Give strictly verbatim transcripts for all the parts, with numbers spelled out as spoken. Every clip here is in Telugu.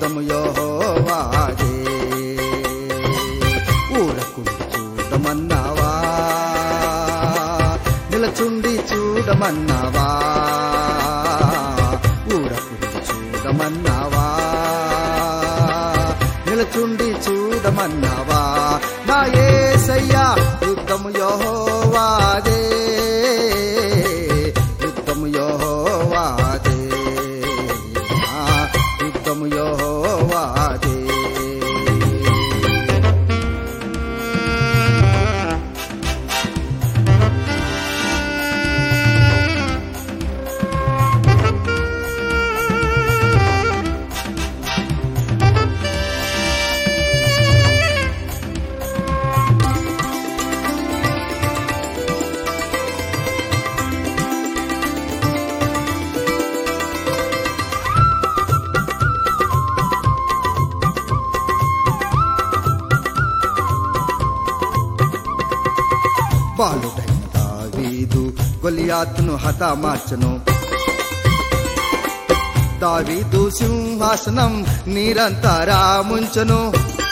యుద్ధము యెహోవాదే. ఊరకుండి చూడమన్నావా, నిలచుండి చూడమన్నావా, ఊరకుండి చూడమన్నావా, నిలచుండి చూడమన్నావా. నా యేసయ్యా యుద్ధము యెహోవాదే, యుద్ధము యెహోవాదే, యుద్ధము యెహోవాదే. బాలుడైన దావీదు గొలియాతును హతమార్చెను. దావీదు సింహాసనం నిరంతరముంచెను.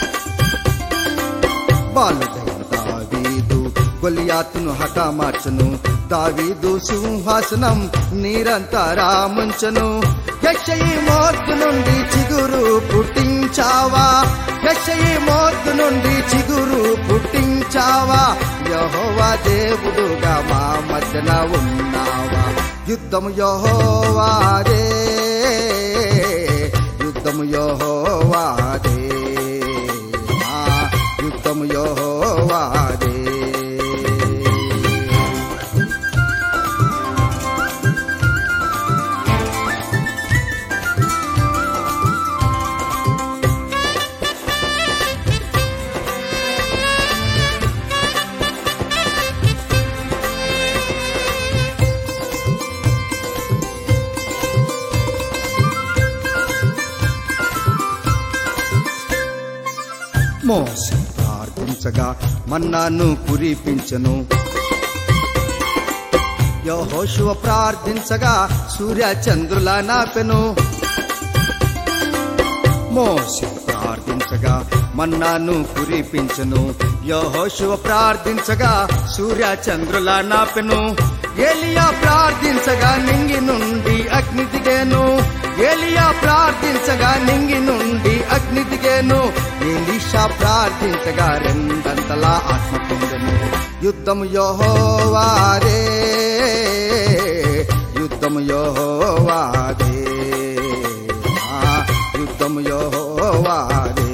బాలుడైన దావీదు గొలియాతును హతమార్చెను. దావీదు సింహాసనం నిరంతరముంచెను. యెషయి మోత్తు నుండి చిగురు పుట్టించావా, యెషయి మోత్తు నుండి చిగురు పుట్టించావా. యెహోవా దేవుడుగా మా మధ్యన ఉన్నావా. యుద్ధము యెహోవాదే, యుద్ధము యెహోవాదే, యుద్ధము యెహోవాదే. మోషే ప్రార్థించగా మన్నాను కురిపించెను. యెహోషువ ప్రార్థించగా సూర్య చంద్రుల నాపెను. మోషే ప్రార్థించగా మన్నాను కురిపించెను. యెహోషువ ప్రార్థించగా సూర్య చంద్రుల నాపెను. ఏలియా ప్రార్థించగా నింగి నుండి అగ్ని దిగేను. ఏలియా ప్రార్థించగా నింగి నుండి అగ్ని దిగేను. ఎలీషా ప్రార్థించగా రెండంతలా ఆత్మ పొందెను. యుద్ధము యెహోవాదే, యుద్ధము యెహోవాదే, యుద్ధము యెహోవాదే.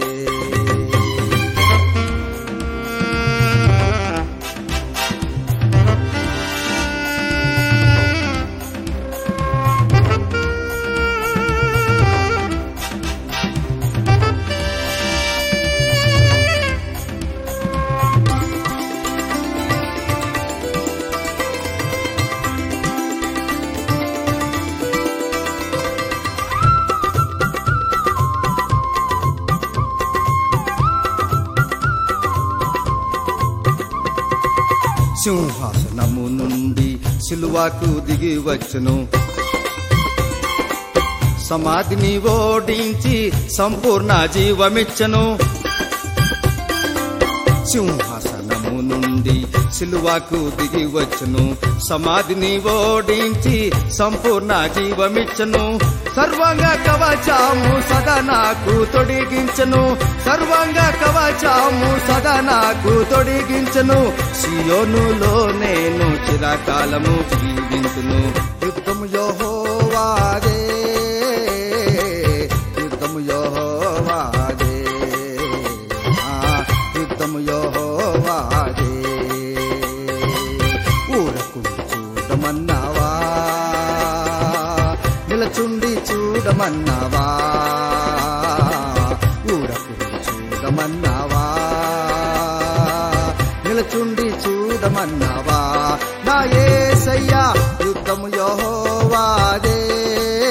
సింహాసనము నుండి సిలువకు దిగి వచ్చెను. సమాధిని ఓడించి సంపూర్ణ జీవమిచ్చెను. సింహాసనము నుండి సిలువకు దిగి వచ్చెను. సమాధిని ఓడించి సంపూర్ణ జీవమిచ్చెను. సర్వాంగ కవచము సదా నాకు తొడిగించెను. సర్వాంగ కవచము సదా నాకు తొడిగించెను. సియోనులో నేను చిరకాలము జీవించును. యుద్ధము యెహోవాదే, యుద్ధము యెహోవాదే, యుద్ధము యెహోవాదే. ఊరకుండి చూడమన్నావా, నిలచుండి చూడమన్నావా, ఊరకుండి చూడమన్నావా, నిలచుండి చూడమన్నావా. నా యేసయ్యా యుద్ధము యెహోవాదే,